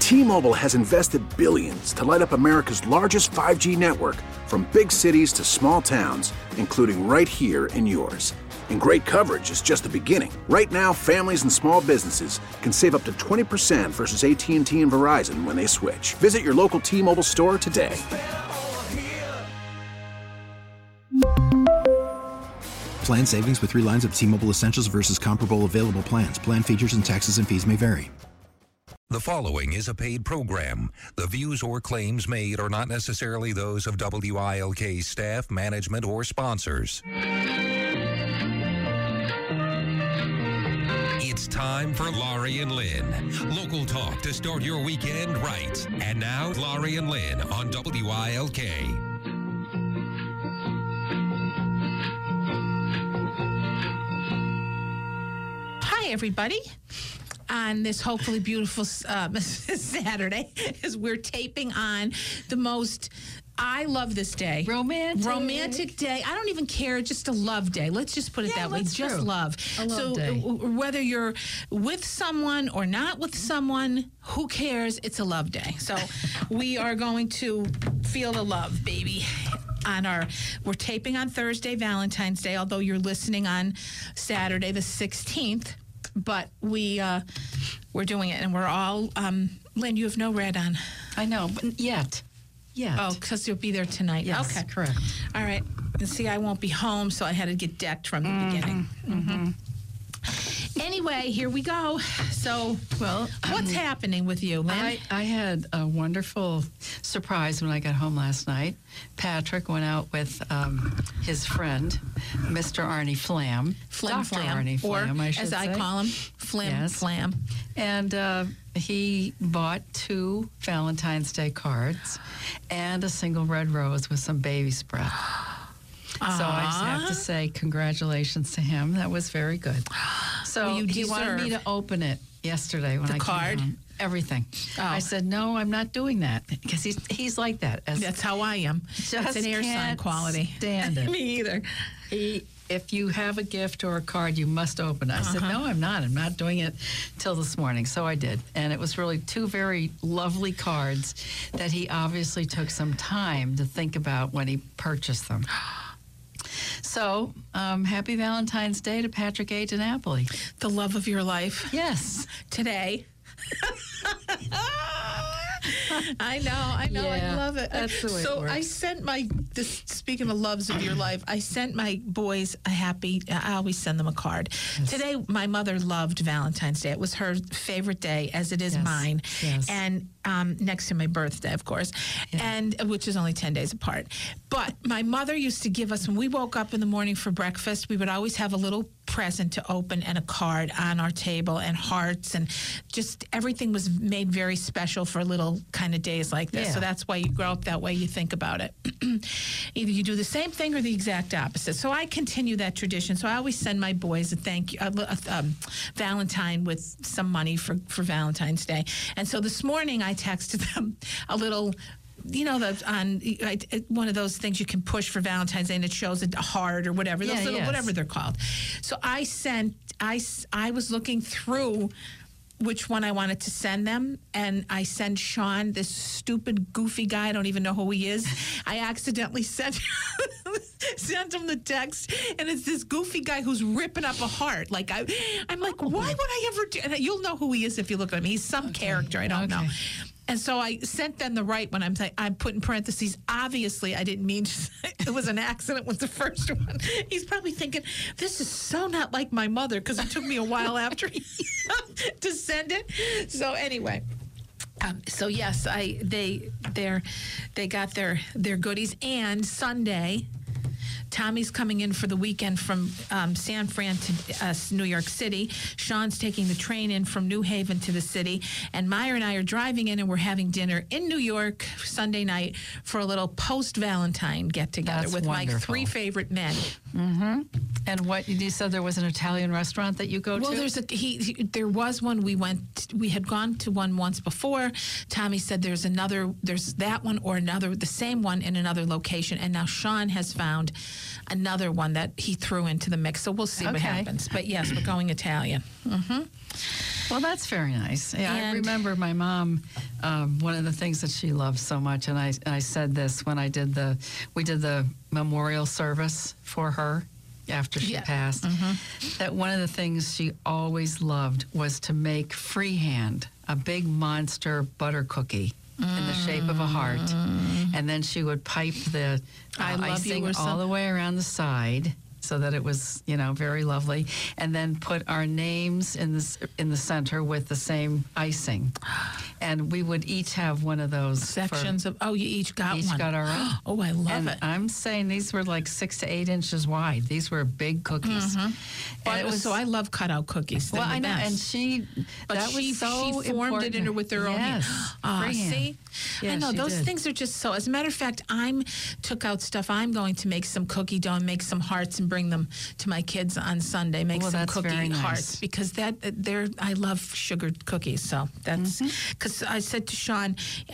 T-Mobile has invested billions to light up America's largest 5G network, from big cities to small towns, including right here in yours. And great coverage is just the beginning. Right now, families and small businesses can save up to 20% versus AT&T and Verizon when they switch. Visit your local T-Mobile store today. Plan savings with 3 lines of T-Mobile Essentials versus comparable available plans. Plan features and taxes and fees may vary. The following is a paid program. The views or claims made are not necessarily those of WILK staff, management, or sponsors. It's time for Laurie and Lynn. Local talk to start your weekend right. And now, Laurie and Lynn on WILK. Hi, everybody. On this hopefully beautiful Saturday, as we're taping on the most, I love this day. Romantic day. I don't even care, just a love day. Let's just put it that way. Just true. love. A love day. Whether you're with someone or not with someone, who cares? It's a love day. So we are going to feel the love, baby. We're taping on Thursday, Valentine's Day, although you're listening on Saturday, the 16th. But we're doing it, and we're all. Lynn, you have no red on. I know, but yet. Oh, because you'll be there tonight. Yes, okay, correct. All right. And see, I won't be home, so I had to get decked from the beginning. Mm-hmm. Anyway, here we go. So, what's happening with you, Lynn? I had a wonderful surprise when I got home last night. Patrick went out with his friend, Mr. Arnie Flam. Flam Dr. Flam. Arnie Flam, or, I should as say. I call him, Flam Yes. Flam. And he bought 2 Valentine's Day cards and a single red rose with some baby's breath. So I just have to say congratulations to him. That was very good. So Well, he wanted me to open it yesterday when I card? came home. Everything. Oh. I said, no, I'm not doing that. Because he's like that. That's how I am. Just It's an air sign can't quality. stand it. Me either. If you have a gift or a card, you must open it. I said, no, I'm not. I'm not doing it till this morning. So I did. And it was really 2 very lovely cards that he obviously took some time to think about when he purchased them. So, happy Valentine's Day to Patrick A. DiNapoli. The love of your life. Yes. Today. I know, Yeah, I love it. that's the way so it works. I sent speaking of loves of your life, I sent my boys I always send them a card. Yes. Today, my mother loved Valentine's Day. It was her favorite day, as it is Yes. mine. Yes. And next to my birthday, of course, and which is only 10 days apart. But my mother used to give us, when we woke up in the morning for breakfast, we would always have a little present to open and a card on our table and hearts, and just everything was made very special for little kind of days like this. Yeah. So that's why you grow up that way, you think about it. Either you do the same thing or the exact opposite. So I continue that tradition. So I always send my boys a thank you, Valentine with some money for Valentine's Day. And so this morning I texted them a little, one of those things you can push for Valentine's Day and it shows a heart or whatever, those little, whatever they're called. So I was looking through which one I wanted to send them, and I sent Sean, this stupid, goofy guy, I don't even know who he is. I accidentally sent him the text, and it's this goofy guy who's ripping up a heart. Like, I'm like, why would I ever do, and you'll know who he is if you look at him. He's some character, I don't know. And so I sent them the right one. I'm put in parentheses, obviously I didn't mean to, it was an accident with the first one. He's probably thinking, this is so not like my mother, because it took me a while after to send it. So anyway. So yes, they got their goodies. And Sunday, Tommy's coming in for the weekend from San Fran to New York City. Sean's taking the train in from New Haven to the city. And Meyer and I are driving in, and we're having dinner in New York Sunday night for a little post-Valentine get-together with my 3 favorite men. Mm-hmm. And what you said, there was an Italian restaurant that you go to? Well, there was one. We had gone to one once before. Tommy said there's that one or another, the same one in another location. And now Sean has found another one that he threw into the mix. So we'll see what happens. But yes, we're going Italian. Mm-hmm. Well, that's very nice. Yeah, I remember my mom. One of the things that she loved so much, and I said this when we did the memorial service for her after she passed, that one of the things she always loved was to make freehand a big monster butter cookie in the shape of a heart, and then she would pipe the icing all the way around the side, so that it was, very lovely, and then put our names in the center with the same icing. And we would each have one of those sections of. Oh, you each got one. Each got our own. Oh, I love it. I'm saying these were like 6 to 8 inches wide. These were big cookies. And so I love cutout cookies. Well, I know, and she formed it into with her own hand. See, yeah, I know those things are just so. As a matter of fact, took out stuff. I'm going to make some cookie dough and make some hearts and bring them to my kids on Sunday. Make some cookie hearts because I love sugared cookies. So that's because I said to Sean,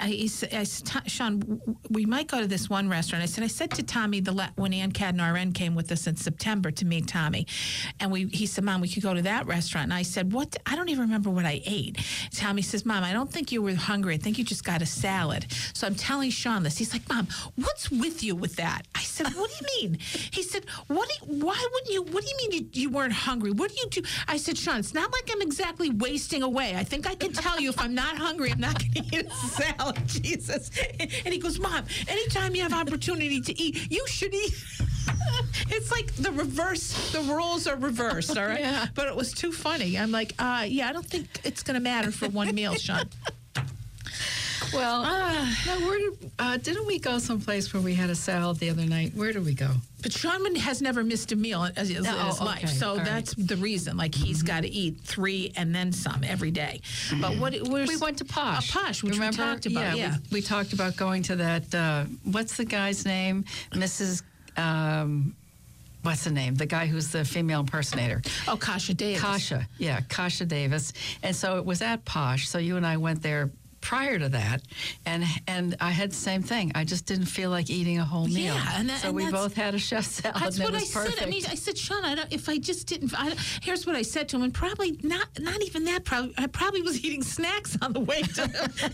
Sean, we might go to this one restaurant. I said to Tommy when Ann Cadden RN came with us in September to meet Tommy, and he said, Mom, we could go to that restaurant. And I said, what? I don't even remember what I ate. Tommy says, Mom, I don't think you were hungry. I think you just got a salad. So I'm telling Sean this. He's like, Mom, what's with you with that? I said, what do you mean? He said, what do you mean you weren't hungry? What do you do? I said, Sean, it's not like I'm exactly wasting away. I think I can tell you if I'm not hungry, I'm not going to eat a salad, Jesus. And he goes, Mom, anytime you have opportunity to eat, you should eat. It's like the roles are reversed, all right? Yeah. But it was too funny. I'm like, I don't think it's going to matter for one meal, Sean. Well, didn't we go someplace where we had a salad the other night? Where did we go? But Sean has never missed a meal in his life, so that's the reason. Like he's got to eat 3 and then some every day. But we went to Posh. Posh, which we talked about. Yeah, we talked about going to that. What's the guy's name? Mrs. What's the name? The guy who's the female impersonator. Oh, Kasha Davis. Kasha Davis. And so it was at Posh. So you and I went there prior to that, and I had the same thing. I just didn't feel like eating a whole meal. Yeah, so we both had a chef salad. That's what I perfect. said. I said, Sean, if I just didn't. Here's what I said to him, and probably not even that. I probably was eating snacks on the way to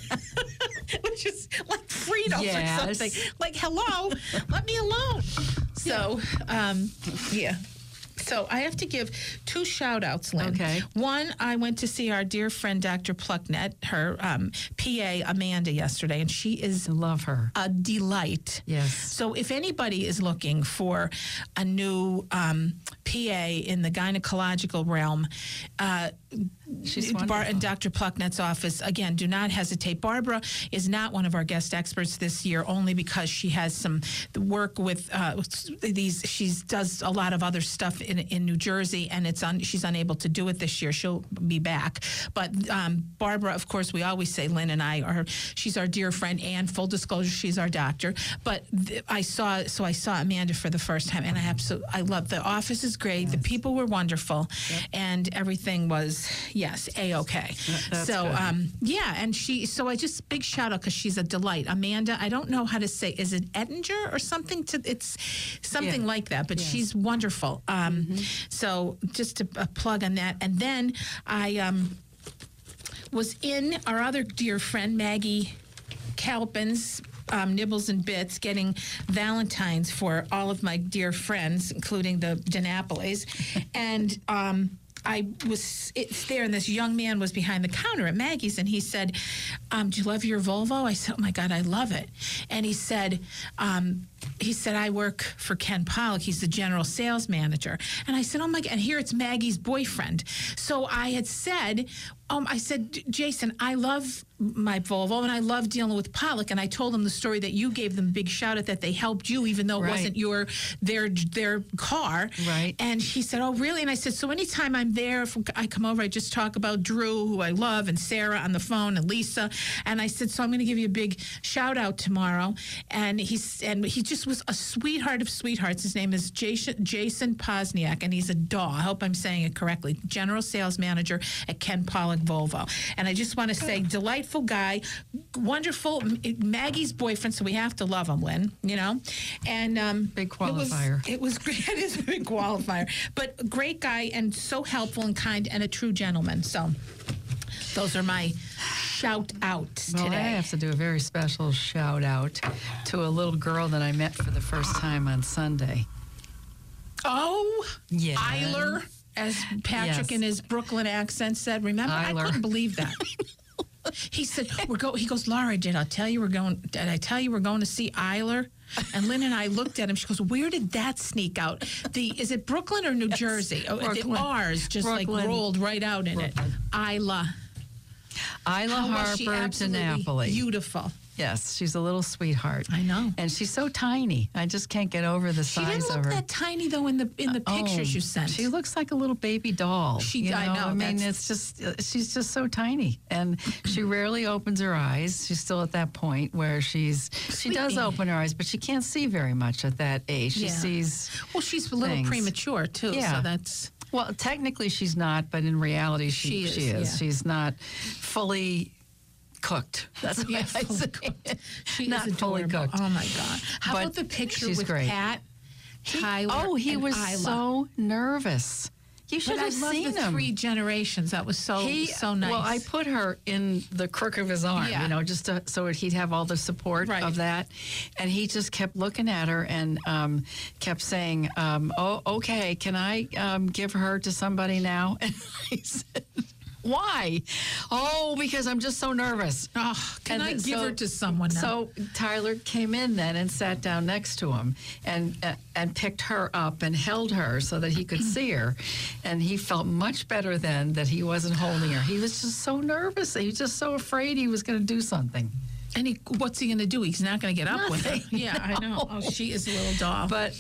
which is like Fritos or something. Like, hello, let me alone. So, yeah. So I have to give 2 shout-outs, Lynn. Okay. One, I went to see our dear friend, Dr. Plucknett, her PA, Amanda, yesterday, and she is love her. A delight. Yes. So if anybody is looking for a new PA in the gynecological realm, she's wonderful. In Dr. Plucknett's office, again, do not hesitate. Barbara is not one of our guest experts this year, only because she has some work with these. She does a lot of other stuff in New Jersey, and she's unable to do it this year. She'll be back. But Barbara, of course, we always say Lynn and I she's our dear friend, and full disclosure, she's our doctor. But I saw Amanda for the first time, and I love the office is great. Yes. The people were wonderful, and everything was A-okay. So and so I just big shout out because she's a delight. Amanda, I don't know how to say, is it Ettinger or something? It's something like that, but she's wonderful. So just a plug on that. And then I was in our other dear friend, Maggie Calpin's Nibbles and Bits, getting Valentines for all of my dear friends, including the DiNapolis. And I was there, and this young man was behind the counter at Maggie's, and he said, do you love your Volvo? I said, oh, my God, I love it. And he said, I work for Ken Pollock. He's the general sales manager. And I said, oh, my God. And here it's Maggie's boyfriend. So I had said, I said, Jason, I love my Volvo, and I love dealing with Pollock. And I told him the story that you gave them a big shout out that they helped you, even though it wasn't their car. Right. And he said, oh, really? And I said, so anytime I'm there, if I come over, I just talk about Drew, who I love, and Sarah on the phone, and Lisa. And I said, so I'm going to give you a big shout out tomorrow. And he just was a sweetheart of sweethearts. His name is Jason Posniak, and he's a doll. I hope I'm saying it correctly. General sales manager at Ken Pollock Volvo. And I just want to say, delightful guy, wonderful, Maggie's boyfriend, so we have to love him, Lynn, And big qualifier. It was great. It is a big qualifier. But great guy, and so helpful and kind, and a true gentleman. So Those are my shout outs Well, today. I have to do a very special shout out to a little girl that I met for the first time on Sunday. Oh, Yeah. Eiler, as Patrick Yes. in his Brooklyn accent said. Remember, I Eiler. couldn't believe that. He said, He goes, Laura, did I tell you we're going to see Eiler? And Lynn and I looked at him. She goes, where did that sneak out? Is it Brooklyn or New Jersey? Oh, the Brooklyn. R's just Brooklyn. like rolled right out in it. Isla. Isla How was she? Harper to Absolutely Napoli. beautiful. Yes, she's a little sweetheart. I know. And she's so tiny. I just can't get over the She size didn't of look her. that tiny though in the pictures you sent. She looks like a little baby doll. I know. I mean, it's just she's just so tiny, and she rarely opens her eyes. She's still at that point where she does open her eyes, but she can't see very much at that age. She sees. Well, she's a little things. premature too. Yeah. So that's. Well, technically she's not, but in reality she is. yeah. She's not fully cooked. That's what Yeah, I fully say. cooked. She Not is fully adorable. cooked. Oh my God! How But about the picture she's with great. Pat, Tyler? He and was Isla? so nervous. You should But I have love seen the him. 3 generations. That was so nice. Well, I put her in the crook of his arm, Yeah. just so he'd have all the support Right. of that. And he just kept looking at her and kept saying, "Oh, okay, can I give her to somebody now?" And I said, "Why?" "Oh, because I'm just so nervous." Oh, can And I then- give her to someone now? So Tyler came in then and sat down next to him and picked her up and held her so that he could see her. And he felt much better then that he wasn't holding her. He was just so nervous. He was just so afraid he was going to do something. And what's he going to do? He's not going to get up with her. Nothing. Yeah, I know. Oh, she is a little doll. But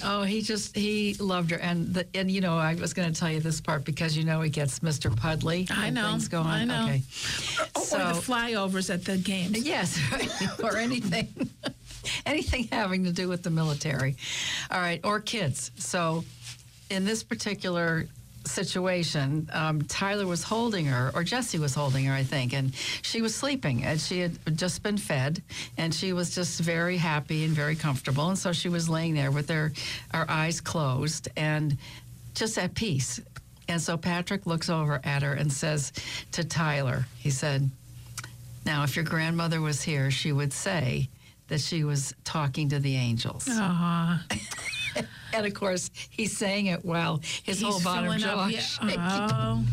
he loved her. And I was going to tell you this part because he gets Mr. Pudley. I and know. Things go on. I know. Okay. Or the flyovers at the games. Yes, or anything. Anything having to do with the military. All right, or kids. So in this particular situation, Tyler was holding her, or Jesse was holding her, I think, and she was sleeping, and she had just been fed, and she was just very happy and very comfortable, and so she was laying there with her eyes closed and just at peace. And so Patrick looks over at her and says to Tyler, he said, "Now, if your grandmother was here, she would say that she was talking to the angels." Aw. And of course, he's saying it while his whole bottom filling jaw up. is shaking. Oh.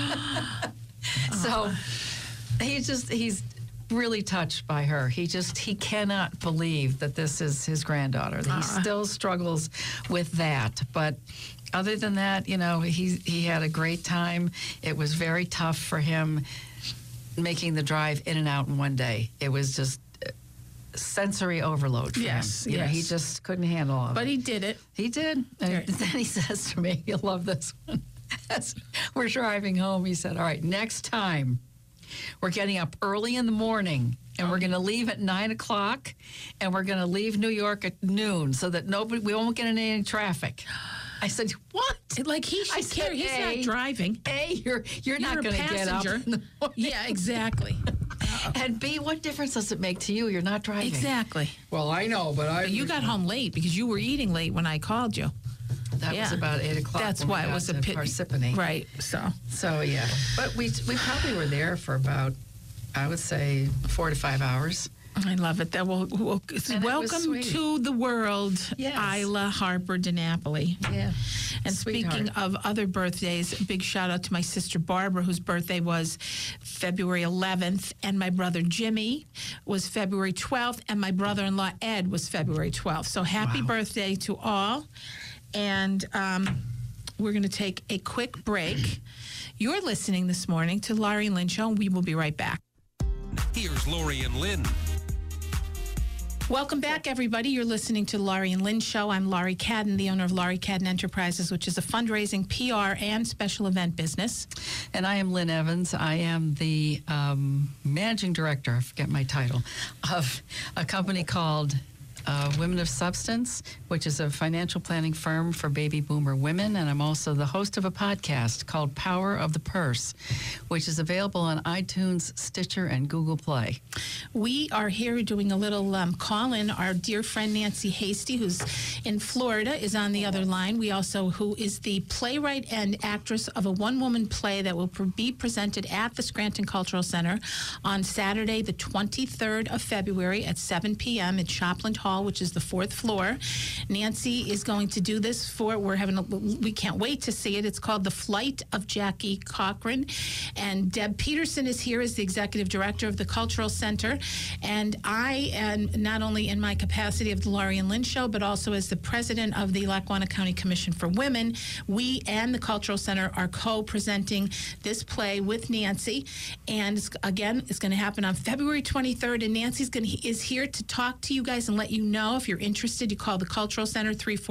So he's really touched by her. He cannot believe that this is his granddaughter. He still struggles with that. But other than that, he had a great time. It was very tough for him making the drive in and out in one day. It was just sensory overload for him. He just couldn't handle all of it. But he did it. He did. And then he says to me, you'll love this one. As we're driving home, he said, "All right, next time we're getting up early in the morning and we're going to leave at 9 o'clock and we're going to leave New York at noon so that we won't get in any traffic." I said, "What?" Like he should care. He's not driving. A, you're not going to get up. Yeah, exactly. And B, what difference does it make to you? You're not driving. Exactly. Well, I know, but You got home late because you were eating late when I called you. That was about 8 o'clock. That's when we why it got was a to pit. Parsippany. Right. So Yeah. But we probably were there for about, I would say, 4 to 5 hours. I love it. That welcome sweet. to the world, Yes. Isla Harper DiNapoli. Yeah. And speaking of other birthdays, a big shout out to my sister Barbara, whose birthday was February 11th, and my brother Jimmy was February 12th, and my brother-in-law Ed was February 12th. So happy birthday to all. And we're going to take a quick break. You're listening this morning to Laurie and Lynn Show, and we will be right back. Here's Laurie and Lynn. Welcome back, everybody. You're listening to Laurie and Lynn Show. I'm Laurie Cadden, the owner of Laurie Cadden Enterprises, which is a fundraising, PR, and special event business. And I am Lynn Evans. I am the managing director, I forget my title, of a company called Women of Substance, which is a financial planning firm for baby boomer women. And I'm also the host of a podcast called Power of the Purse, which is available on iTunes, Stitcher, and Google Play. We are here doing a little call-in. Our dear friend Nancy Hasty, who's in Florida, is on the other line. We also, who is the playwright and actress of a one-woman play that will be presented at the Scranton Cultural Center on Saturday, the 23rd of February at 7 p.m. at Shopland Hall, which is the 4th floor. Nancy is going to do this we can't wait to see it. It's called The Flight of Jackie Cochran. And Deb Peterson is here as the executive director of the Cultural Center. And I am not only in my capacity of the Laurie and Lynn Show, but also as the president of the Lackawanna County Commission for Women. We and the Cultural Center are co-presenting this play with Nancy. And again, it's going to happen on February 23rd. And Nancy is here to talk to you guys and let you know. If you're interested, you call the Cultural Center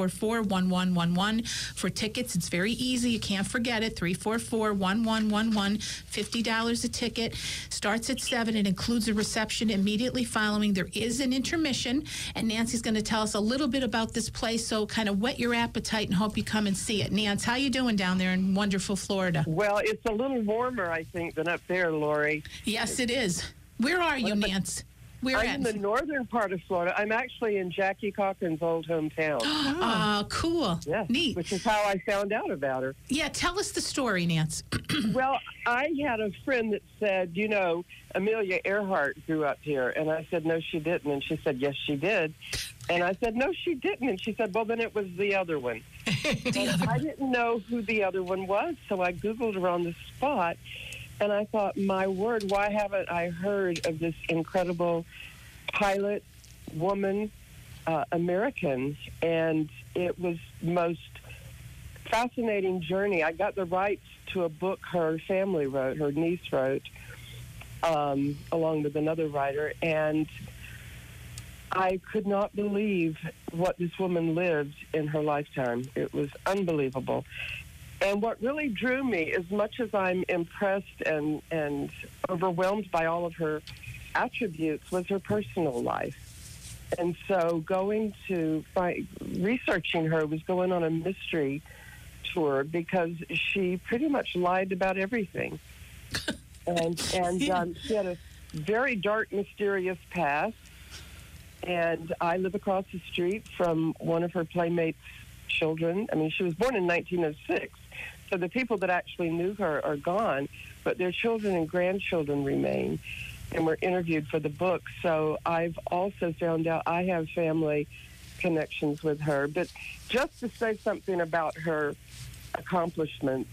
344-1111 for tickets. It's very easy. You can't forget it. 344-1111. $50 a ticket. Starts at 7. It includes a reception immediately following. There is an intermission, and Nancy's going to tell us a little bit about this play, so kind of whet your appetite and hope you come and see it. Nance, how you doing down there in wonderful Florida? Well, it's a little warmer, I think, than up there, Lori. Yes, it is. Where are you, Nance? I'm in the northern part of Florida. I'm actually in Jackie Cochran's old hometown. Oh, cool. Yeah, neat. Which is how I found out about her. Yeah, tell us the story, Nance. Well, I had a friend that said, you know, Amelia Earhart grew up here. And I said, no, she didn't. And she said, yes, she did. And I said, no, she didn't. And she said, well, then it was the other one. I didn't know who the other one was, so I Googled her on the spot. And I thought, my word, why haven't I heard of this incredible pilot woman American? And it was the most fascinating journey. I got the rights to a book her family wrote, her niece wrote, along with another writer. And I could not believe what this woman lived in her lifetime. It was unbelievable. And what really drew me, as much as I'm impressed and overwhelmed by all of her attributes, was her personal life. And so researching her was going on a mystery tour, because she pretty much lied about everything. And she had a very dark, mysterious past. And I live across the street from one of her playmates' children. I mean, she was born in 1906. So the people that actually knew her are gone, but their children and grandchildren remain and were interviewed for the book. So I've also found out I have family connections with her. But just to say something about her accomplishments,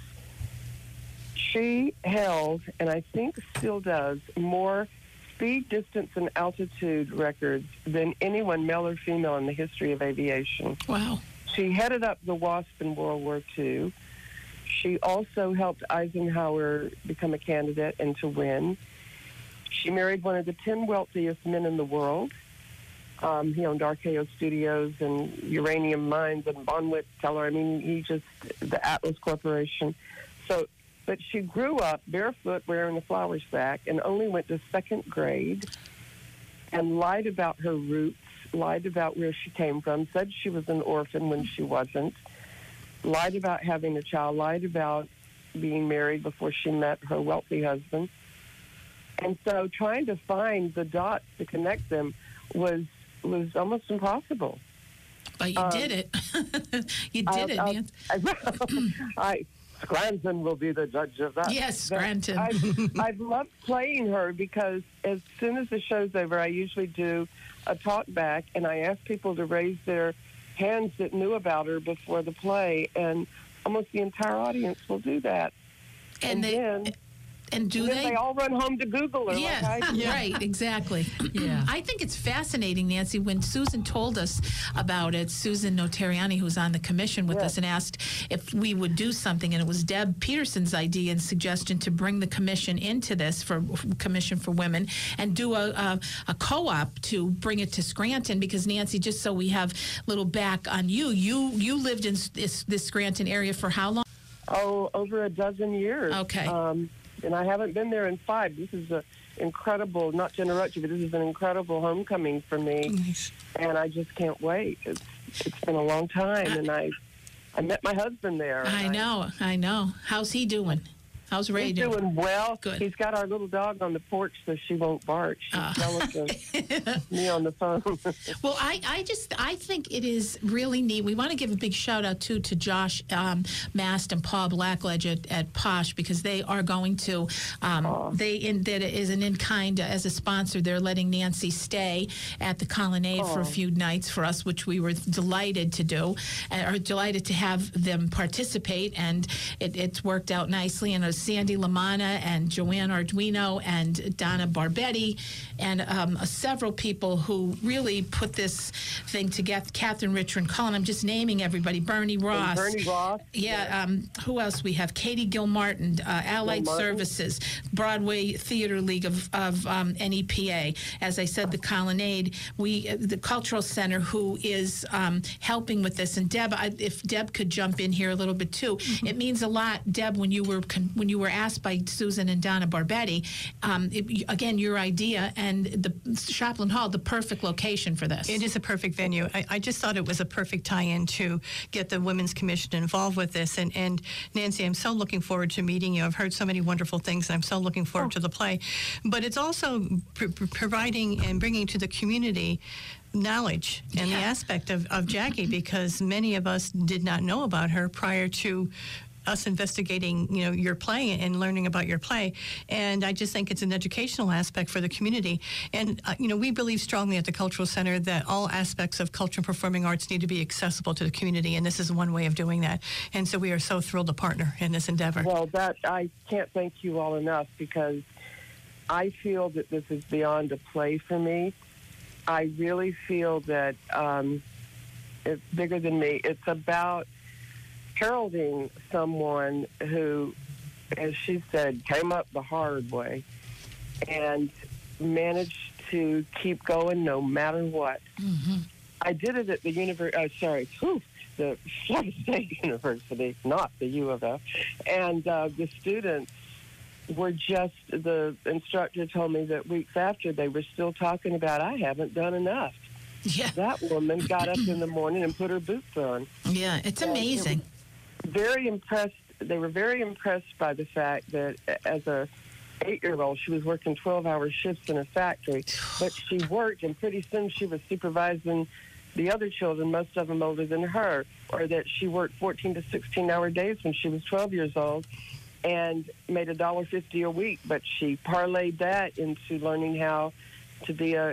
she held, and I think still does, more speed, distance, and altitude records than anyone, male or female, in the history of aviation. Wow. She headed up the WASP in World War II. She also helped Eisenhower become a candidate and to win. She married one of the 10 wealthiest men in the world. He owned RKO Studios and uranium mines and Bonwit Teller. I mean, the Atlas Corporation. But she grew up barefoot wearing a flour sack and only went to 2nd grade and lied about her roots, lied about where she came from, said she was an orphan when she wasn't, lied about having a child, lied about being married before she met her wealthy husband. And so trying to find the dots to connect them was almost impossible. But you did it. You did it, Nancy. Scranton will be the judge of that. Yes, Scranton. I've loved playing her, because as soon as the show's over, I usually do a talk back, and I ask people to raise their hands that knew about her before the play, and almost the entire audience will do that. And they all run home to Google her. Yeah, like I do. Right, exactly. Yeah, I think it's fascinating, Nancy. When Susan told us about it, Susan Notarianni, who's on the commission with us, and asked if we would do something, and it was Deb Peterson's idea and suggestion to bring the commission into this, for Commission for Women, and do a co-op to bring it to Scranton. Because Nancy, just so we have a little back on you, you lived in this Scranton area for how long? Oh, over a dozen years. Okay. And I haven't been there in 5. This is incredible, not to interrupt you, but this is an incredible homecoming for me. Nice. And I just can't wait. It's been a long time, and I met my husband there. I know. How's he doing? How's Ray He's doing well. Good. He's got our little dog on the porch so she won't bark. She's jealous of me on the phone. Well, I think it is really neat. We want to give a big shout out to Josh Mast and Paul Blackledge at Posh, because they are going to that is an in-kind as a sponsor. They're letting Nancy stay at the Colonnade for a few nights for us, which we were delighted to do, or delighted to have them participate, and it's worked out nicely. And Sandy Lamanna and Joanne Arduino and Donna Barbetti and several people who really put this thing together. Catherine Richard Cullen. I'm just naming everybody. Bernie Ross. Yeah. Who else we have? Katie Gilmartin, Allied Services, Broadway Theater League of NEPA. As I said, the Colonnade. The Cultural Center, who is helping with this. And Deb, if Deb could jump in here a little bit too. It means a lot, Deb, when you were asked by Susan and Donna Barbetti, again, your idea, and the Shopland Hall, the perfect location for this. It is a perfect venue. I just thought it was a perfect tie-in to get the Women's Commission involved with this. And Nancy, I'm so looking forward to meeting you. I've heard so many wonderful things, and I'm so looking forward to the play. But it's also providing and bringing to the community knowledge and the aspect of Jackie, because many of us did not know about her prior to us investigating, your play and learning about your play. And I just think it's an educational aspect for the community. And, we believe strongly at the Cultural Center that all aspects of culture and performing arts need to be accessible to the community, and this is one way of doing that. And so we are so thrilled to partner in this endeavor. Well, I can't thank you all enough, because I feel that this is beyond a play for me. I really feel that it's bigger than me. It's about heralding someone who, as she said, came up the hard way and managed to keep going no matter what. Mm-hmm. I did it at the the Florida State University, not the U of F, and the students were the instructor told me that weeks after they were still talking about, I haven't done enough. Yeah. That woman got up in the morning and put her boots on. Yeah, it's amazing. Very impressed. They were very impressed by the fact that as a 8-year-old, she was working 12-hour shifts in a factory, but she worked, and pretty soon she was supervising the other children, most of them older than her, or that she worked 14 to 16-hour days when she was 12 years old and made $1.50 a week, but she parlayed that into learning how to be a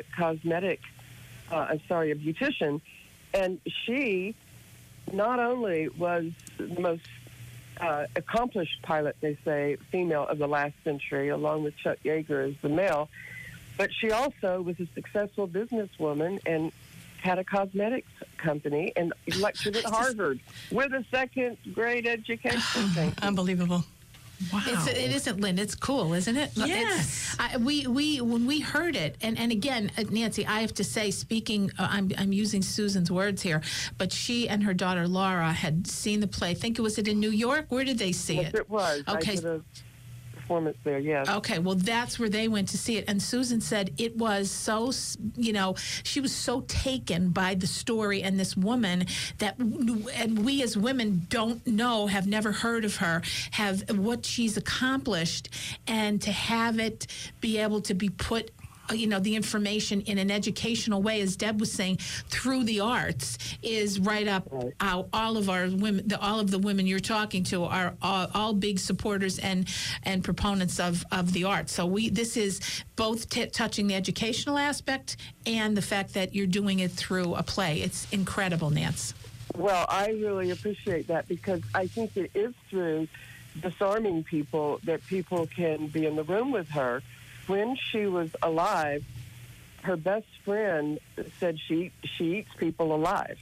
beautician. And she not only was the most accomplished pilot, they say, female of the last century, along with Chuck Yeager as the male, but she also was a successful businesswoman and had a cosmetics company and lectured at Harvard with a second-grade education. Unbelievable. Wow. It isn't, Lynn. It's cool, isn't it? Yes. When we heard it, and again, Nancy, I have to say, speaking, I'm using Susan's words here, but she and her daughter Laura had seen the play. I think was it in New York? Where did they see it? It was. Okay. I did a performance there, yes. Okay, well, that's where they went to see it. And Susan said it was so, she was so taken by the story and this woman that, and we as women don't know, have never heard of her, have what she's accomplished, and to have it be able to be put the information in an educational way, as Deb was saying, through the arts, is right up all of our women. All of the women you're talking to are all big supporters and proponents of the arts. So this is both touching the educational aspect and the fact that you're doing it through a play. It's incredible, Nance. Well, I really appreciate that, because I think it is through disarming people that people can be in the room with her. When she was alive, her best friend said she eats people alive.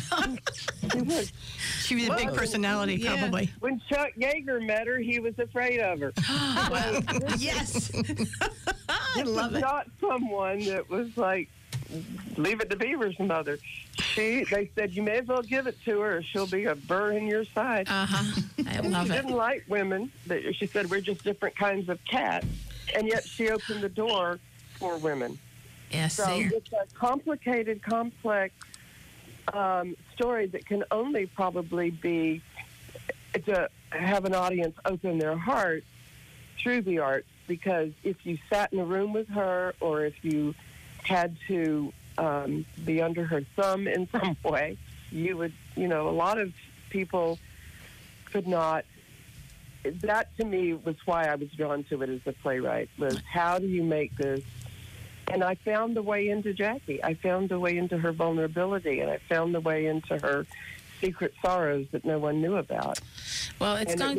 She was a big personality, probably. When Chuck Yeager met her, he was afraid of her. Yes. I love it. Not someone that was like, leave it to Beaver's mother. They said, you may as well give it to her, or she'll be a burr in your side. I love it. She didn't like women. She said, we're just different kinds of cats. and yet she opened the door for women. Yes, so it's a complicated, complex story that can only probably be to have an audience open their heart through the arts, because if you sat in a room with her, or if you had to be under her thumb in some way, you would, a lot of people could not. That, to me, was why I was drawn to it as a playwright, was how do you make this? And I found the way into Jackie. I found the way into her vulnerability, and I found the way into her secret sorrows that no one knew about. Well,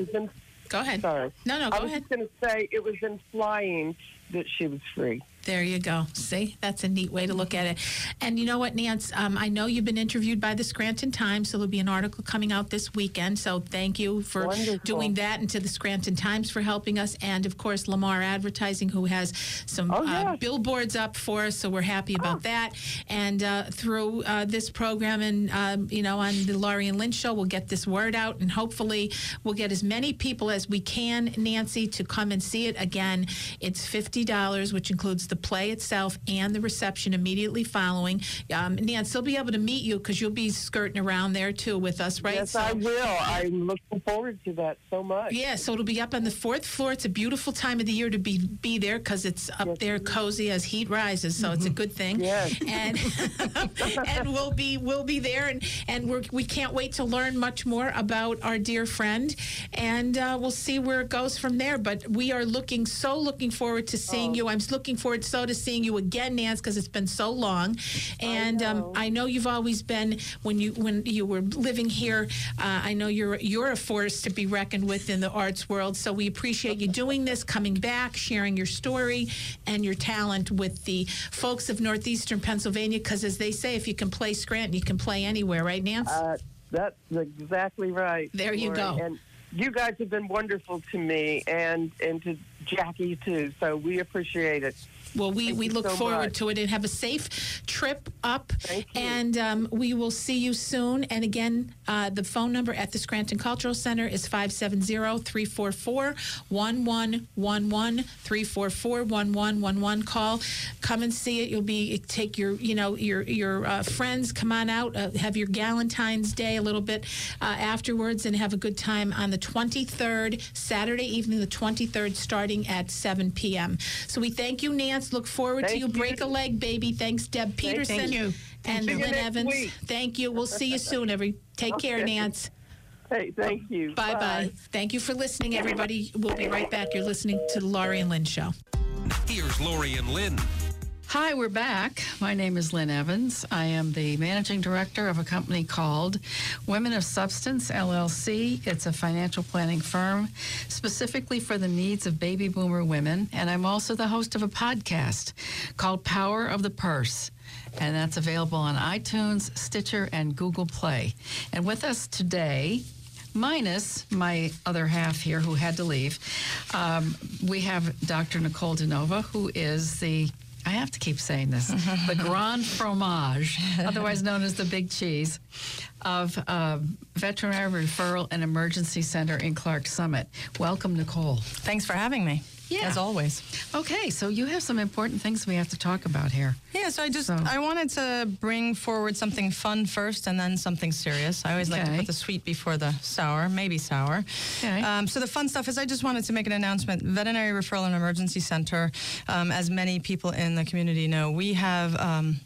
go ahead. Sorry. No, go ahead. I was just going to say it was in flying that she was free. There you go. See, that's a neat way to look at it. And you know what, Nance? I know you've been interviewed by the Scranton Times, so there'll be an article coming out this weekend. So thank you for doing that, and to the Scranton Times for helping us. And, of course, Lamar Advertising, who has some billboards up for us, so we're happy about that. And through this program and, on the Laurie and Lynn Show, we'll get this word out, and hopefully we'll get as many people as we can, Nancy, to come and see it. Again, it's $50, which includes the play itself and the reception immediately following. Nance, they'll be able to meet you because you'll be skirting around there too with us, right? Yes, I will. I'm looking forward to that so much. Yeah, so it'll be up on the 4th floor. It's a beautiful time of the year to be there because it's up there cozy as heat rises, so it's a good thing. Yes. And and we'll be there, and we can't wait to learn much more about our dear friend, and we'll see where it goes from there. But we are looking forward to seeing you. I'm looking forward to seeing you again, Nance, because it's been so long. And I know you've always been, when you were living here, I know you're a force to be reckoned with in the arts world. So we appreciate you doing this, coming back, sharing your story and your talent with the folks of Northeastern Pennsylvania, because as they say, if you can play Scranton, you can play anywhere, right, Nance? That's exactly right. There you go. And you guys have been wonderful to me and to Jackie, too, so we appreciate it. Well, we look forward to it, and have a safe trip up. Thank you. And we will see you soon. And again, the phone number at the Scranton Cultural Center is 570-344-1111, 344-1111. Call, come and see it. Take your friends, come on out, have your Galentine's Day a little bit afterwards, and have a good time on the 23rd, Saturday evening, the 23rd, starting at 7 p.m. So we thank you, Nance. Look forward to you. Break a leg, baby. Thanks, Deb Peterson. Thank you. And Lynn Evans. Week. Thank you. We'll see you soon. Take care, Nance. Hey, thank you. Bye-bye. Thank you for listening, everybody. We'll be right back. You're listening to the Laurie and Lynn Show. Here's Laurie and Lynn. Hi, we're back. My name is Lynn Evans. I am the managing director of a company called Women of Substance, LLC. It's a financial planning firm specifically for the needs of baby boomer women. And I'm also the host of a podcast called Power of the Purse. And that's available on iTunes, Stitcher, and Google Play. And with us today, minus my other half here who had to leave, we have Dr. Nicole DeNova, who is I have to keep saying this, the Grand Fromage, otherwise known as the Big Cheese, of Veterinary Referral and Emergency Center in Clark Summit. Welcome, Nicole. Thanks for having me. Yeah. As always. Okay, so you have some important things we have to talk about here. Yeah, so I wanted to bring forward something fun first and then something serious. I always like to put the sweet before the sour, maybe sour. Okay. So the fun stuff is I just wanted to make an announcement. Veterinary Referral and Emergency Center, as many people in the community know, we have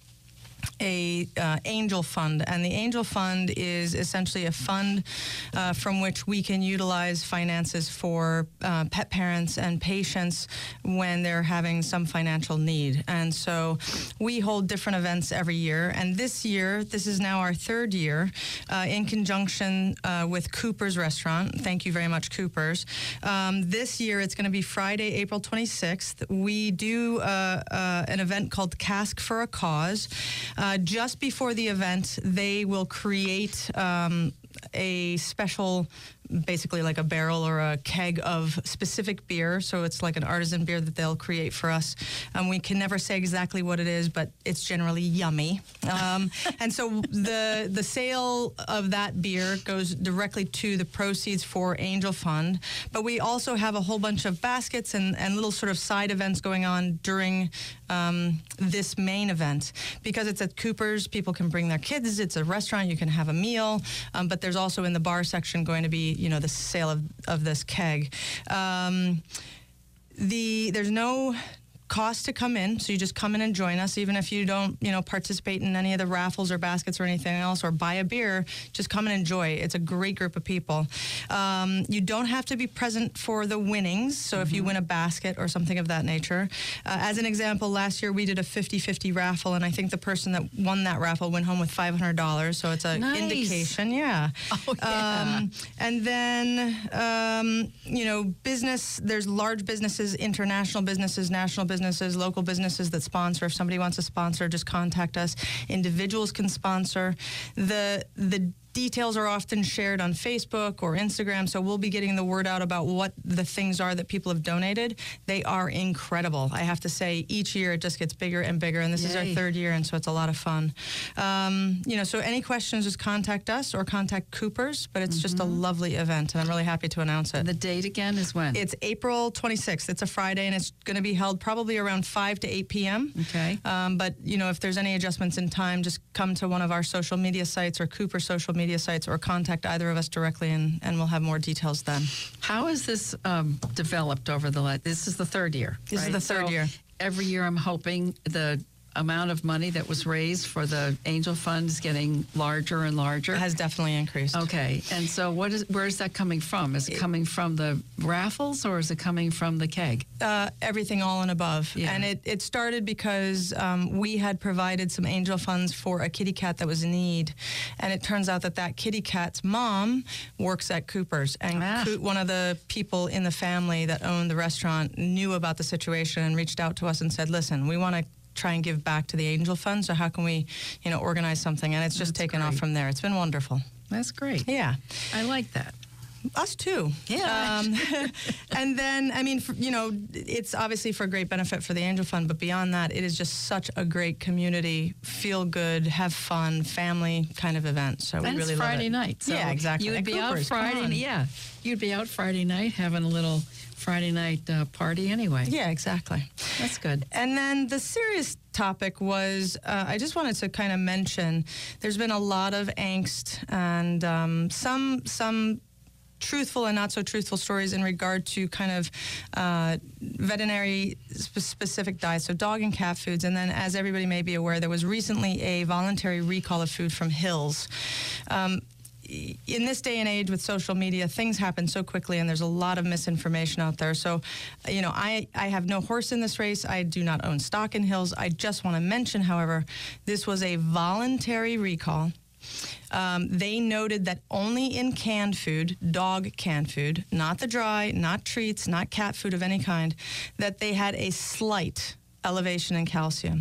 a angel fund, and the angel fund is essentially a fund from which we can utilize finances for pet parents and patients when they're having some financial need. And so we hold different events every year, and this year, this is now our third year, in conjunction with Cooper's Restaurant. Thank you very much, Cooper's. This year, it's going to be Friday, April 26th. We do an event called Cask for a Cause. Just before the event, they will create a special basically like a barrel or a keg of specific beer. So it's like an artisan beer that they'll create for us. We can never say exactly what it is, but it's generally yummy. And so the sale of that beer goes directly to the proceeds for Angel Fund. But we also have a whole bunch of baskets and little sort of side events going on during this main event. Because it's at Cooper's, people can bring their kids. It's a restaurant. You can have a meal. But there's also in the bar section going to be, the sale of this keg. There's no cost to come in, so you just come in and join us. Even if you don't, participate in any of the raffles or baskets or anything else, or buy a beer, just come and enjoy. It's a great group of people. You don't have to be present for the winnings, so if you win a basket or something of that nature. As an example, last year we did a 50-50 raffle, and I think the person that won that raffle went home with $500, so it's an indication. Yeah. Oh, yeah. And then, business, there's large businesses, international businesses, national businesses, local businesses that sponsor. If somebody wants to sponsor, just contact us. Individuals can sponsor. The details are often shared on Facebook or Instagram, so we'll be getting the word out about what the things are that people have donated. They are incredible. I have to say, each year it just gets bigger and bigger, and this is our third year, and so it's a lot of fun. So any questions, just contact us or contact Cooper's, but it's just a lovely event, and I'm really happy to announce it. The date again is when? It's April 26th. It's a Friday, and it's going to be held probably around 5 to 8 p.m. Okay. But, if there's any adjustments in time, just come to one of our social media sites or Cooper social media sites, or contact either of us directly, and we'll have more details then. How has this developed over this is the third year, This is the third year. Every year I'm hoping the amount of money that was raised for the Angel Fund is getting larger and larger. It has definitely increased. Okay, and so where is that coming from? Is it coming from the raffles, or is it coming from the keg? Everything, all and above. Yeah. And it started because we had provided some Angel Funds for a kitty cat that was in need, and it turns out that kitty cat's mom works at Cooper's, and one of the people in the family that owned the restaurant knew about the situation and reached out to us and said, listen, we want to try and give back to the Angel Fund, so how can we, organize something? And it's just taken off from there. It's been wonderful. That's great. Yeah. I like that. Us too. Yeah. And then, it's obviously for great benefit for the Angel Fund, but beyond that, it is just such a great community, feel good, have fun, family kind of event. So we really love it. And it's Friday night. So yeah, exactly. You would be out Friday. Yeah. You'd be out Friday night having a little Friday night party anyway. Yeah, exactly. That's good. And then the serious topic was, I just wanted to kind of mention, there's been a lot of angst and some truthful and not so truthful stories in regard to kind of veterinary specific diets, so dog and cat foods. And then, as everybody may be aware, there was recently a voluntary recall of food from Hills. In this day and age with social media, things happen so quickly, and there's a lot of misinformation out there. So, I have no horse in this race. I do not own stock in Hills. I just want to mention, however, this was a voluntary recall. They noted that only in canned food, dog canned food, not the dry, not treats, not cat food of any kind, that they had a slight elevation in calcium.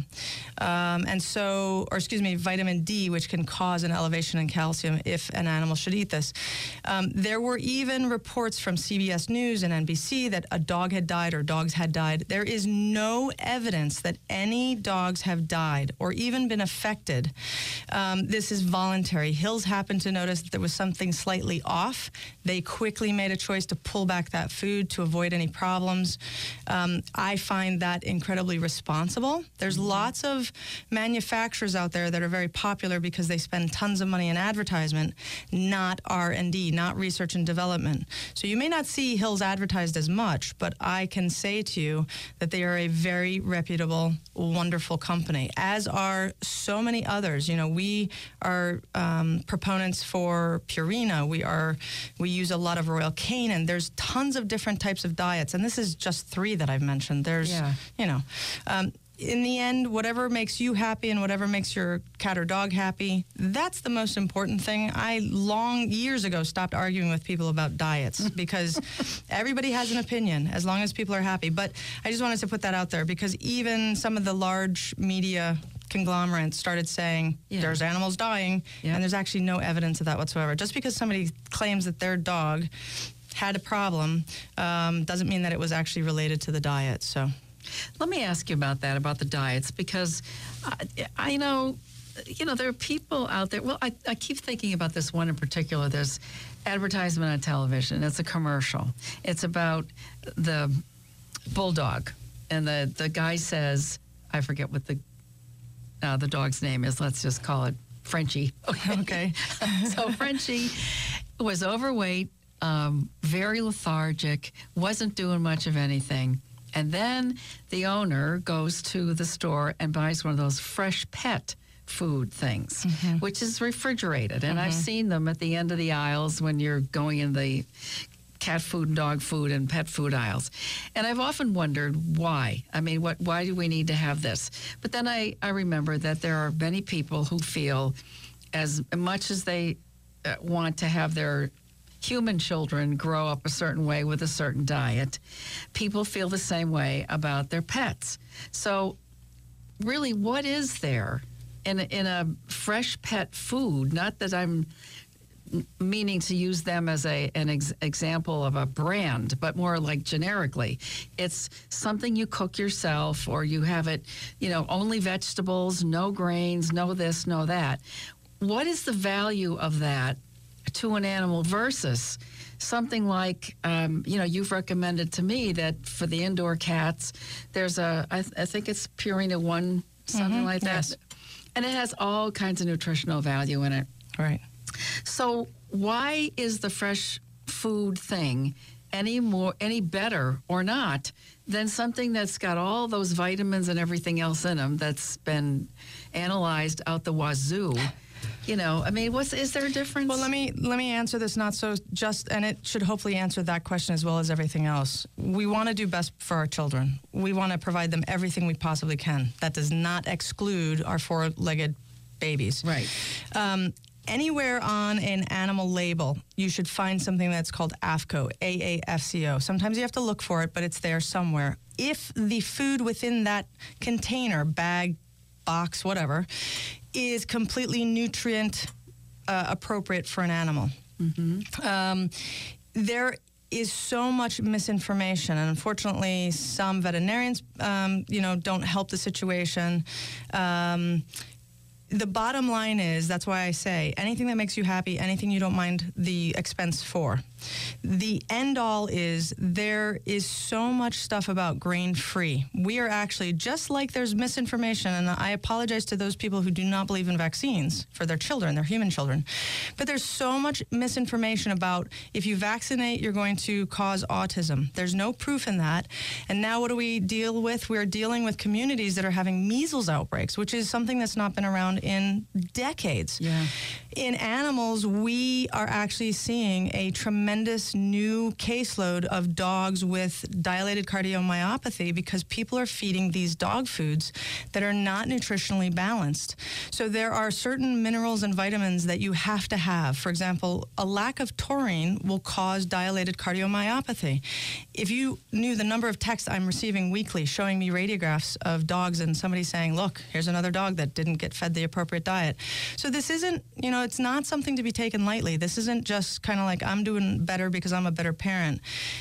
Vitamin D, which can cause an elevation in calcium if an animal should eat this. There were even reports from CBS News and NBC that a dog had died or dogs had died. There is no evidence that any dogs have died or even been affected. This is voluntary. Hills happened to notice that there was something slightly off. They quickly made a choice to pull back that food to avoid any problems. I find that incredibly responsible. There's lots of manufacturers out there that are very popular because they spend tons of money in advertisement, not R&D, not research and development. So you may not see Hills advertised as much, but I can say to you that they are a very reputable, wonderful company, as are so many others. We are proponents for Purina. We use a lot of Royal Canin. There's tons of different types of diets, and this is just 3 that I've mentioned. There's, in the end, whatever makes you happy and whatever makes your cat or dog happy, that's the most important thing. I years ago stopped arguing with people about diets because everybody has an opinion as long as people are happy. But I just wanted to put that out there because even some of the large media conglomerate started saying there's animals dying, and there's actually no evidence of that whatsoever. Just because somebody claims that their dog had a problem doesn't mean that it was actually related to the diet. So, let me ask you about that, about the diets, because I know, there are people out there. Well, I keep thinking about this one in particular. There's advertisement on television. It's a commercial. It's about the bulldog, and the guy says, I forget what the dog's name is. Let's just call it Frenchie. Okay. So Frenchie was overweight, very lethargic, wasn't doing much of anything. And then the owner goes to the store and buys one of those fresh pet food things, which is refrigerated. And I've seen them at the end of the aisles when you're going in the cat food and dog food and pet food aisles. And I've often wondered why. I mean, why do we need to have this? But then I remember that there are many people who feel as much as they want to have their human children grow up a certain way with a certain diet, people feel the same way about their pets. So really, what is there in a fresh pet food? Not that I'm meaning to use them as an example of a brand, but more like generically. It's something you cook yourself, or you have it, only vegetables, no grains, no this, no that. What is the value of that to an animal versus something like, you've recommended to me that for the indoor cats, there's I think it's Purina One, something like that. Yes. And it has all kinds of nutritional value in it. Right. So why is the fresh food thing any better or not than something that's got all those vitamins and everything else in them that's been analyzed out the wazoo? Is there a difference? Well, let me answer this not so just, and it should hopefully answer that question as well as everything else. We want to do best for our children. We want to provide them everything we possibly can. That does not exclude our four-legged babies. Right. Anywhere on an animal label, you should find something that's called AAFCO, AAFCO. Sometimes you have to look for it, but it's there somewhere. If the food within that container, bag, box, whatever, is completely nutrient appropriate for an animal. There is so much misinformation, and unfortunately, some veterinarians, don't help the situation. The bottom line is, that's why I say, anything that makes you happy, anything you don't mind the expense for. The end all is, there is so much stuff about grain-free. We are actually, just like there's misinformation, and I apologize to those people who do not believe in vaccines for their children, their human children, but there's so much misinformation about if you vaccinate, you're going to cause autism. There's no proof in that. And now what do we deal with? We're dealing with communities that are having measles outbreaks, which is something that's not been around in decades. Yeah. In animals, we are actually seeing a tremendous new caseload of dogs with dilated cardiomyopathy because people are feeding these dog foods that are not nutritionally balanced. So there are certain minerals and vitamins that you have to have. For example, a lack of taurine will cause dilated cardiomyopathy. If you knew the number of texts I'm receiving weekly showing me radiographs of dogs and somebody saying, look, here's another dog that didn't get fed the appropriate diet. So this isn't, it's not something to be taken lightly. This isn't just kind of like I'm doing better because I'm a better parent.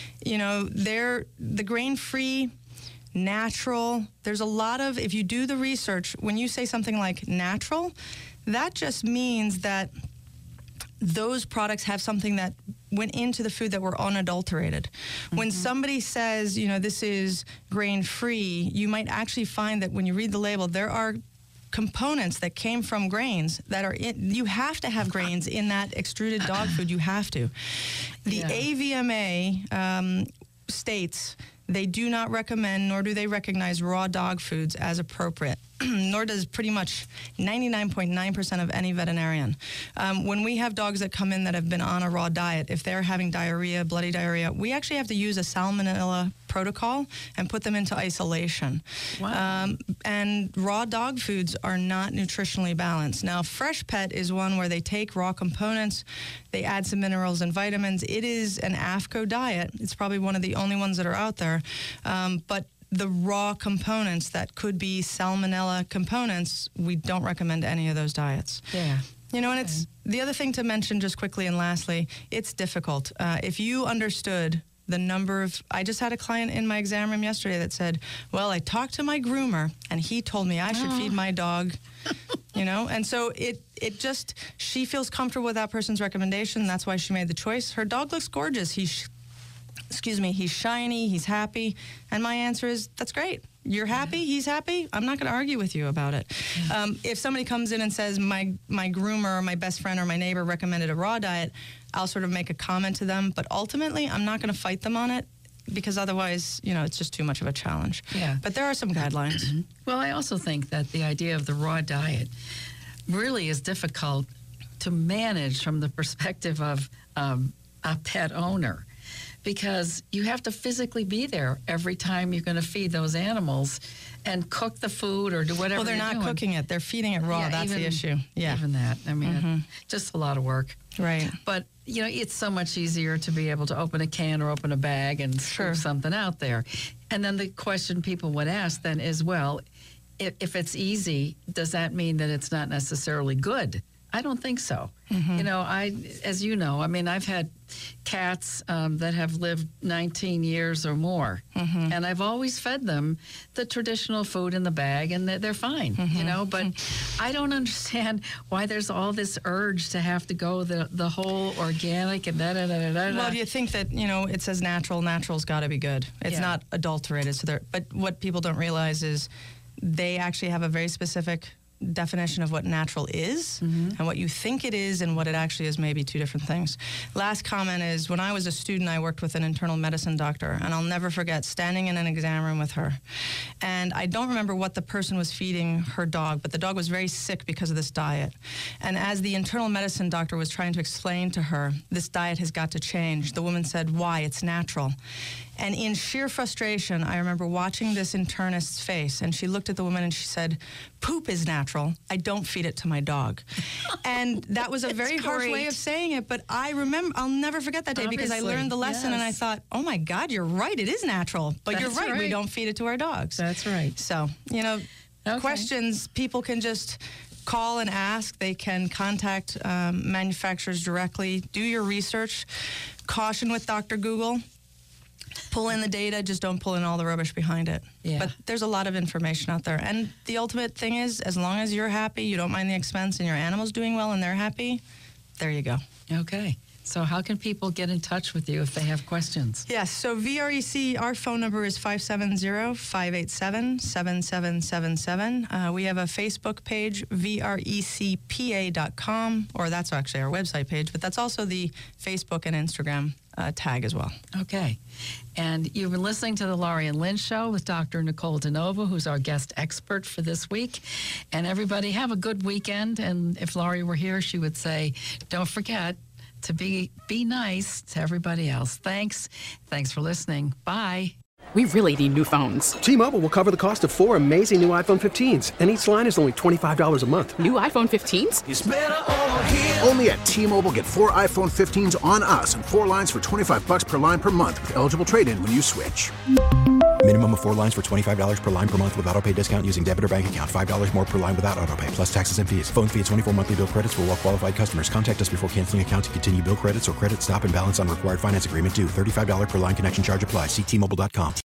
The grain-free, natural, there's a lot of, if you do the research, when you say something like natural, that just means that those products have something that went into the food that were unadulterated. When somebody says, this is grain-free, you might actually find that when you read the label, there are components that came from grains that are in, you have to have grains in that extruded dog food. You have to. The AVMA states they do not recommend, nor do they recognize raw dog foods as appropriate, nor does pretty much 99.9% of any veterinarian. When we have dogs that come in that have been on a raw diet, if they're having diarrhea, bloody diarrhea, we actually have to use a salmonella protocol and put them into isolation. Wow. And raw dog foods are not nutritionally balanced. Now, Fresh Pet is one where they take raw components, they add some minerals and vitamins. It is an AAFCO diet. It's probably one of the only ones that are out there. But the raw components that could be salmonella components, we don't recommend any of those diets. Yeah. You know, and it's the other thing to mention just quickly and lastly, it's difficult. If you understood the number of, I just had a client in my exam room yesterday that said, well, I talked to my groomer and he told me I should feed my dog, you know, and so it just, she feels comfortable with that person's recommendation. That's why she made the choice. Her dog looks gorgeous. He's shiny, he's happy. And my answer is, that's great. You're happy, he's happy. I'm not going to argue with you about it. If somebody comes in and says, my groomer or my best friend or my neighbor recommended a raw diet, I'll sort of make a comment to them. But ultimately, I'm not going to fight them on it because otherwise, you know, it's just too much of a challenge. Yeah. But there are some guidelines. Well, I also think that the idea of the raw diet really is difficult to manage from the perspective of a pet owner, because you have to physically be there every time you're going to feed those animals and cook the food or do whatever. Well, they're not cooking it. They're feeding it raw. That's the issue. Yeah. Even that. I mean, just a lot of work. Right. But, you know, it's so much easier to be able to open a can or open a bag and scoop something out there. And then the question people would ask then is, well, if it's easy, does that mean that it's not necessarily good? I don't think so. You know, as you know, I mean, I've had cats that have lived 19 years or more, and I've always fed them the traditional food in the bag, and they're fine, you know, but I don't understand why there's all this urge to have to go the whole organic and da-da-da-da-da. Well, do you think that, you know, it says natural's got to be good. It's not adulterated. So but what people don't realize is they actually have a very specific definition of what natural is and what you think it is and what it actually is, maybe two different things. Last comment is, when I was a student, I worked with an internal medicine doctor, and I'll never forget standing in an exam room with her. And I don't remember what the person was feeding her dog, but the dog was very sick because of this diet. And as the internal medicine doctor was trying to explain to her, this diet has got to change, the woman said, why? It's natural. And in sheer frustration, I remember watching this internist's face, and she looked at the woman and she said, poop is natural. I don't feed it to my dog. And that was a very harsh way of saying it, but I remember, I'll never forget that day because I learned the lesson and I thought, oh my God, you're right, it is natural. But you're right, we don't feed it to our dogs. That's right. So, you know, questions, people can just call and ask. They can contact manufacturers directly. Do your research. Caution with Dr. Google. Pull in the data, just don't pull in all the rubbish behind it. Yeah. But there's a lot of information out there. And the ultimate thing is, as long as you're happy, you don't mind the expense, and your animal's doing well and they're happy, there you go. Okay. So how can people get in touch with you if they have questions? Yes, so VREC, our phone number is 570-587-7777. We have a Facebook page, VRECPA.com, or that's actually our website page, but that's also the Facebook and Instagram tag as well. Okay. And you've been listening to the Laurie and Lynn Show with Dr. Nicole DeNova, who's our guest expert for this week. And everybody have a good weekend. And if Laurie were here, she would say, don't forget to be nice to everybody else. Thanks for listening. Bye. We really need new phones. T-Mobile will cover the cost of 4 amazing new iPhone 15s, and each line is only $25 a month. New iPhone 15s? It's better over here. Only at T-Mobile, get 4 iPhone 15s on us and 4 lines for $25 per line per month with eligible trade-in when you switch. Minimum of 4 lines for $25 per line per month with autopay discount using debit or bank account. $5 more per line without autopay, plus taxes and fees. Phone fee at 24 monthly bill credits for well-qualified customers. Contact us before canceling account to continue bill credits or credit stop and balance on required finance agreement due. $35 per line connection charge applies. See T-Mobile.com.